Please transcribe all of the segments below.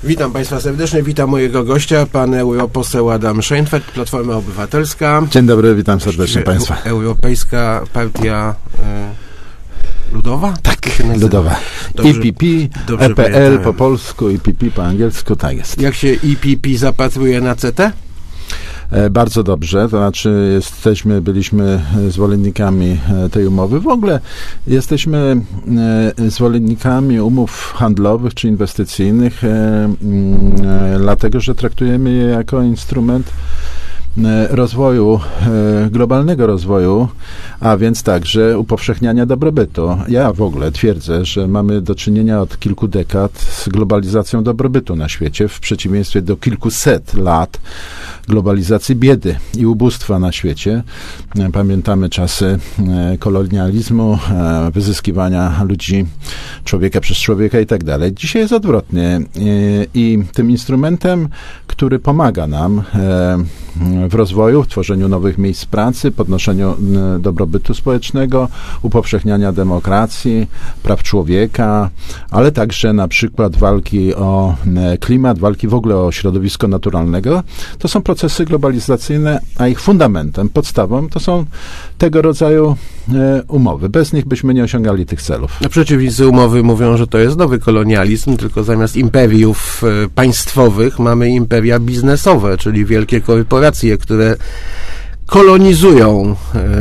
Witam Państwa serdecznie, witam mojego gościa, pan europoseł Adam Szejnfeld, Platforma Obywatelska. Dzień dobry, witam serdecznie Państwa. Europejska Partia Ludowa? Tak, Ludowa. EPP, EPL po polsku, EPP po angielsku, tak jest. Jak się EPP zapatruje na CT? Bardzo dobrze, to znaczy byliśmy zwolennikami tej umowy. W ogóle jesteśmy zwolennikami umów handlowych czy inwestycyjnych, dlatego że traktujemy je jako instrument rozwoju, globalnego rozwoju, a więc także upowszechniania dobrobytu. Ja w ogóle twierdzę, że mamy do czynienia od kilku dekad z globalizacją dobrobytu na świecie, w przeciwieństwie do kilkuset lat globalizacji biedy i ubóstwa na świecie. Pamiętamy czasy kolonializmu, wyzyskiwania ludzi, człowieka przez człowieka i tak dalej. Dzisiaj jest odwrotnie i tym instrumentem, który pomaga nam w rozwoju, w tworzeniu nowych miejsc pracy, podnoszeniu dobrobytu społecznego, upowszechniania demokracji, praw człowieka, ale także na przykład walki o klimat, walki w ogóle o środowisko naturalnego. To są procesy globalizacyjne, a ich fundamentem, podstawą to są tego rodzaju umowy. Bez nich byśmy nie osiągali tych celów. Przeciwnicy umowy mówią, że to jest nowy kolonializm, tylko zamiast imperiów państwowych mamy imperia biznesowe, czyli wielkie korporacje, które kolonizują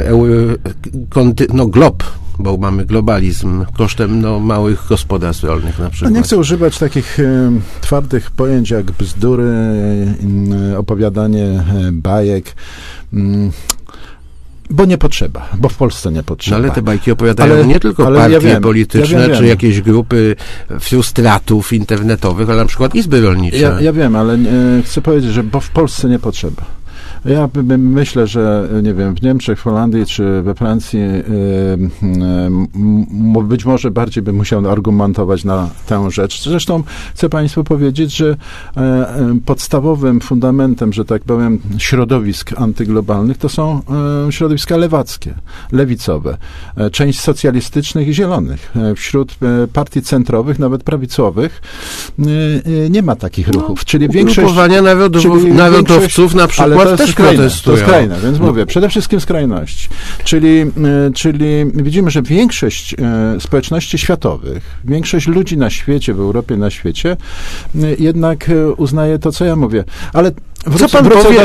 glob, bo mamy globalizm kosztem małych gospodarstw rolnych na przykład. Nie chcę używać takich twardych pojęć jak bzdury, opowiadanie bajek, bo nie potrzeba, bo w Polsce nie potrzeba. No ale te bajki opowiadają nie tylko partie polityczne, czy jakieś grupy frustratów internetowych, ale na przykład izby rolnicze. Ja wiem, ale chcę powiedzieć, że bo w Polsce nie potrzeba. Ja myślę, że nie wiem, w Niemczech, w Holandii czy we Francji być może bardziej bym musiał argumentować na tę rzecz. Zresztą chcę Państwu powiedzieć, że podstawowym fundamentem, że tak powiem, środowisk antyglobalnych to są środowiska lewackie, lewicowe. Część socjalistycznych i zielonych. Wśród partii centrowych, nawet prawicowych, nie ma takich ruchów. Czyli większość... Ugrupowania narodowców na przykład też protestują. To skrajne, więc mówię, przede wszystkim skrajności. Czyli widzimy, że większość społeczności światowych, większość ludzi na świecie, w Europie, na świecie, jednak uznaje to, co ja mówię. Ale wrócę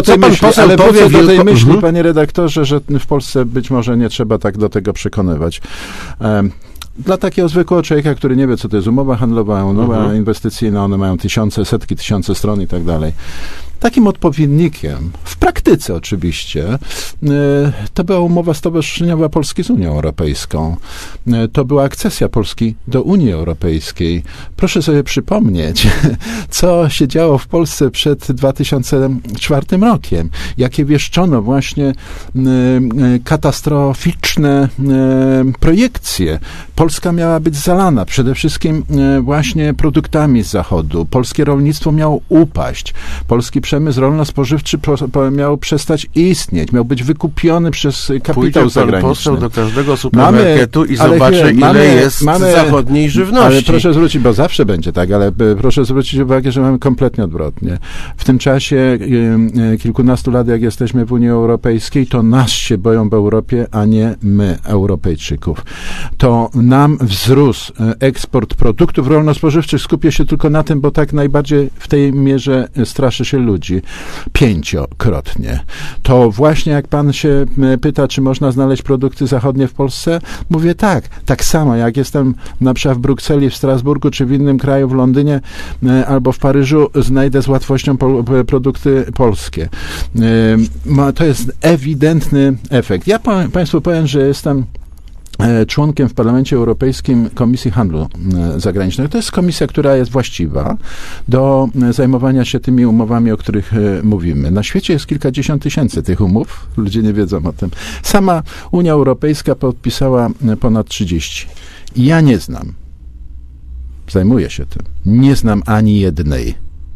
do tej myśli, panie redaktorze, że w Polsce być może nie trzeba tak do tego przekonywać. Dla takiego zwykłego człowieka, który nie wie, co to jest umowa handlowa, umowa inwestycyjna, one mają setki tysiące stron i tak dalej. Takim odpowiednikiem, w praktyce oczywiście, to była umowa stowarzyszeniowa Polski z Unią Europejską. To była akcesja Polski do Unii Europejskiej. Proszę sobie przypomnieć, co się działo w Polsce przed 2004 rokiem. Jakie wieszczono właśnie katastroficzne projekcje. Polska miała być zalana przede wszystkim właśnie produktami z Zachodu. Polskie rolnictwo miało upaść. Polski przemysł rolno-spożywczy miał przestać istnieć, miał być wykupiony przez kapitał zagraniczny. Pójdzie pan poseł do każdego supermarketu i zobaczy, ile jest zachodniej żywności. Ale proszę zwrócić, bo zawsze będzie tak, ale proszę zwrócić uwagę, że mamy kompletnie odwrotnie. W tym czasie kilkunastu lat, jak jesteśmy w Unii Europejskiej, to nas się boją w Europie, a nie my, Europejczyków. To nam wzrósł eksport produktów rolno-spożywczych. Skupię się tylko na tym, bo tak najbardziej w tej mierze straszy się ludzi. 5-krotnie. To właśnie jak pan się pyta, czy można znaleźć produkty zachodnie w Polsce, mówię tak. Tak samo jak jestem na przykład w Brukseli, w Strasburgu, czy w innym kraju, w Londynie albo w Paryżu, znajdę z łatwością produkty polskie. To jest ewidentny efekt. Ja Państwu powiem, że jestem członkiem w Parlamencie Europejskim Komisji Handlu Zagranicznego. To jest komisja, która jest właściwa do zajmowania się tymi umowami, o których mówimy. Na świecie jest kilkadziesiąt tysięcy tych umów. Ludzie nie wiedzą o tym. Sama Unia Europejska podpisała ponad 30. I ja nie znam, zajmuję się tym, nie znam ani jednej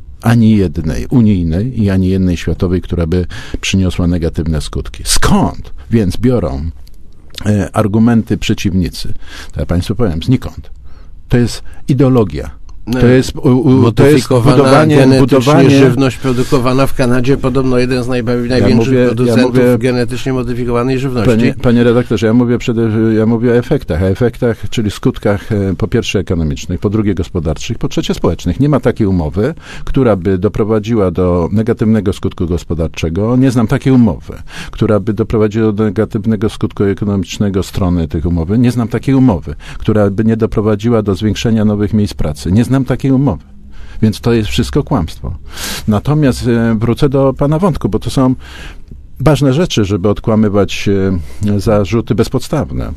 unijnej i ani jednej światowej, która by przyniosła negatywne skutki. Skąd więc biorą argumenty przeciwnicy? To ja Państwu powiem, znikąd. To jest ideologia. To jest budowanie żywność produkowana w Kanadzie, podobno jeden z największych producentów genetycznie modyfikowanej żywności. Panie redaktorze, ja mówię o efektach, czyli skutkach po pierwsze ekonomicznych, po drugie gospodarczych, po trzecie społecznych. Nie ma takiej umowy, która by doprowadziła do negatywnego skutku gospodarczego. Nie znam takiej umowy, która by doprowadziła do negatywnego skutku ekonomicznego strony tych umowy. Nie znam takiej umowy, która by nie doprowadziła do zwiększenia nowych miejsc pracy. Nie znam takiej umowy. Więc to jest wszystko kłamstwo. Natomiast wrócę do pana wątku, bo to są ważne rzeczy, żeby odkłamywać zarzuty bezpodstawne.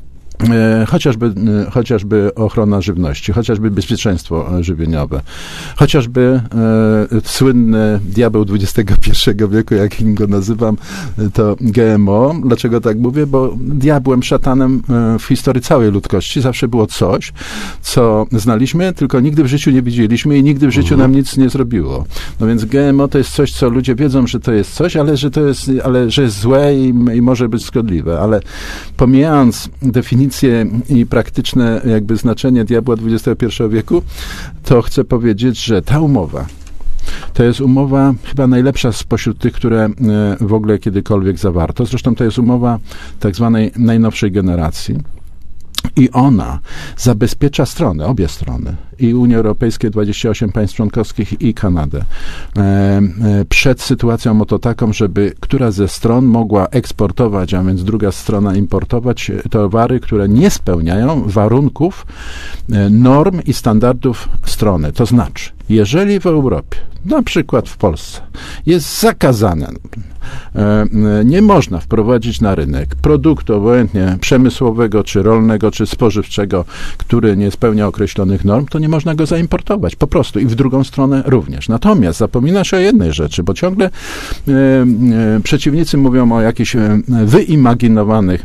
Chociażby ochrona żywności, chociażby bezpieczeństwo żywieniowe, chociażby słynny diabeł XXI wieku, jak go nazywam, to GMO. Dlaczego tak mówię? Bo diabłem, szatanem w historii całej ludzkości zawsze było coś, co znaliśmy, tylko nigdy w życiu nie widzieliśmy i nigdy w życiu nam nic nie zrobiło. No więc GMO to jest coś, co ludzie wiedzą, że to jest coś, ale że jest złe i może być szkodliwe. Ale pomijając definicję i praktyczne jakby znaczenie diabła XXI wieku, to chcę powiedzieć, że ta umowa to jest umowa chyba najlepsza spośród tych, które w ogóle kiedykolwiek zawarto. Zresztą to jest umowa tak zwanej najnowszej generacji. I ona zabezpiecza strony, obie strony, i Unię Europejską, 28 państw członkowskich i Kanadę, przed sytuacją oto taką, żeby która ze stron mogła eksportować, a więc druga strona importować towary, które nie spełniają warunków, norm i standardów strony. To znaczy, jeżeli w Europie, na przykład w Polsce, jest zakazane, nie można wprowadzić na rynek produktu obojętnie przemysłowego, czy rolnego, czy spożywczego, który nie spełnia określonych norm, to nie można go zaimportować, po prostu. I w drugą stronę również. Natomiast zapomina się o jednej rzeczy, bo ciągle przeciwnicy mówią o jakichś wyimaginowanych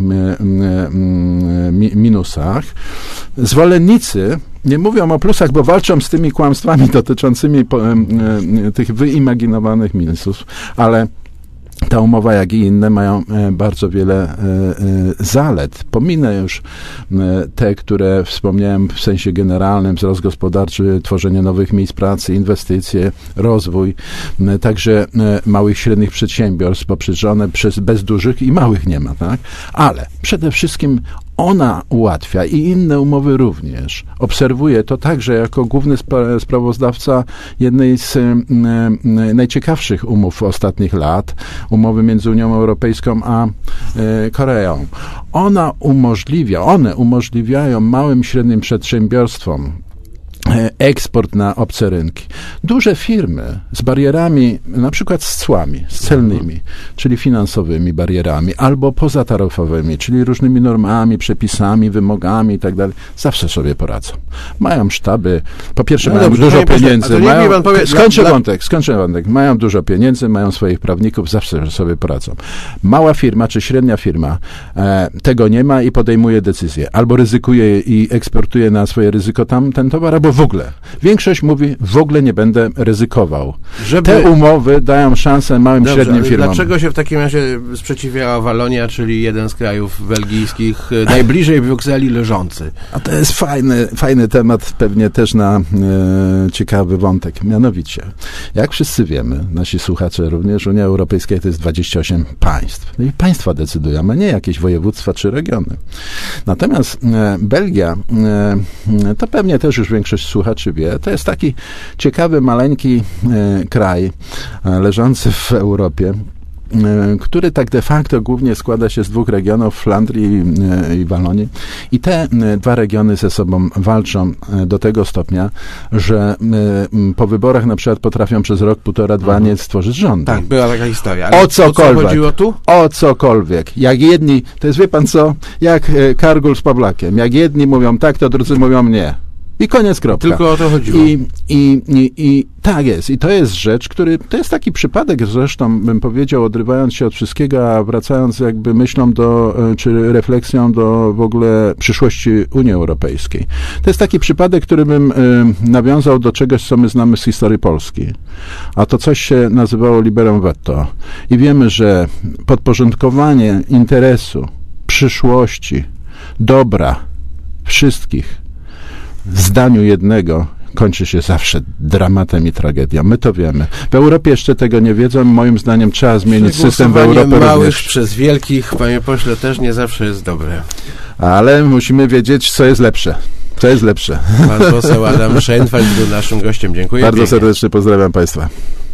minusach. Zwolennicy nie mówią o plusach, bo walczą z tymi kłamstwami dotyczącymi tych wyimaginowanych minusów, ale ta umowa, jak i inne, mają bardzo wiele zalet. Pominę już te, które wspomniałem w sensie generalnym, wzrost gospodarczy, tworzenie nowych miejsc pracy, inwestycje, rozwój, także małych, średnich przedsiębiorstw, bo przecież one bez dużych i małych nie ma, tak? Ale przede wszystkim ona ułatwia i inne umowy również. Obserwuję to także jako główny sprawozdawca jednej z najciekawszych umów ostatnich lat, umowy między Unią Europejską a Koreą. One umożliwiają małym, średnim przedsiębiorstwom eksport na obce rynki. Duże firmy z barierami, na przykład z cłami, z celnymi, czyli finansowymi barierami, albo pozataryfowymi, czyli różnymi normami, przepisami, wymogami i tak dalej, zawsze sobie poradzą. Mają sztaby, po pierwsze mają dużo pieniędzy, skończę wątek, mają dużo pieniędzy, mają swoich prawników, zawsze sobie poradzą. Mała firma, czy średnia firma tego nie ma i podejmuje decyzję. Albo ryzykuje i eksportuje na swoje ryzyko ten towar, albo w ogóle. Większość mówi, w ogóle nie będę ryzykował. Te umowy dają szansę małym, średnim firmom. Dlaczego się w takim razie sprzeciwiała Walonia, czyli jeden z krajów belgijskich, najbliżej Brukseli leżący? A to jest fajny temat, pewnie też na ciekawy wątek. Mianowicie, jak wszyscy wiemy, nasi słuchacze również, Unia Europejska to jest 28 państw. No i państwa decydują, a nie jakieś województwa czy regiony. Natomiast Belgia, to pewnie też już większość słuchaczy wie, to jest taki ciekawy, maleńki kraj leżący w Europie, który tak de facto głównie składa się z dwóch regionów, Flandrii i Walonii. I te dwa regiony ze sobą walczą do tego stopnia, że po wyborach na przykład potrafią przez rok, półtora, dwa nie stworzyć rządu. Tak, była taka historia. Ale o cokolwiek. O co chodziło tu? O cokolwiek. Jak jedni, to jest, wie pan co, jak Kargul z Pawlakiem. Jak jedni mówią tak, to drudzy mówią nie. I koniec, kropka. Tylko o to chodziło. I tak jest. I to jest rzecz, to jest taki przypadek zresztą, bym powiedział, odrywając się od wszystkiego, a wracając jakby myślą czy refleksją do w ogóle przyszłości Unii Europejskiej. To jest taki przypadek, który bym nawiązał do czegoś, co my znamy z historii Polski. A to coś się nazywało liberum veto. I wiemy, że podporządkowanie interesu, przyszłości, dobra wszystkich w zdaniu jednego, kończy się zawsze dramatem i tragedią. My to wiemy. W Europie jeszcze tego nie wiedzą. Moim zdaniem trzeba zmienić system w Europie małych również. przez wielkich, panie pośle, też nie zawsze jest dobre. Ale musimy wiedzieć, co jest lepsze. Co jest lepsze. Pan poseł Adam Szejnfeld był naszym gościem. Dziękuję. Bardzo serdecznie pozdrawiam Państwa.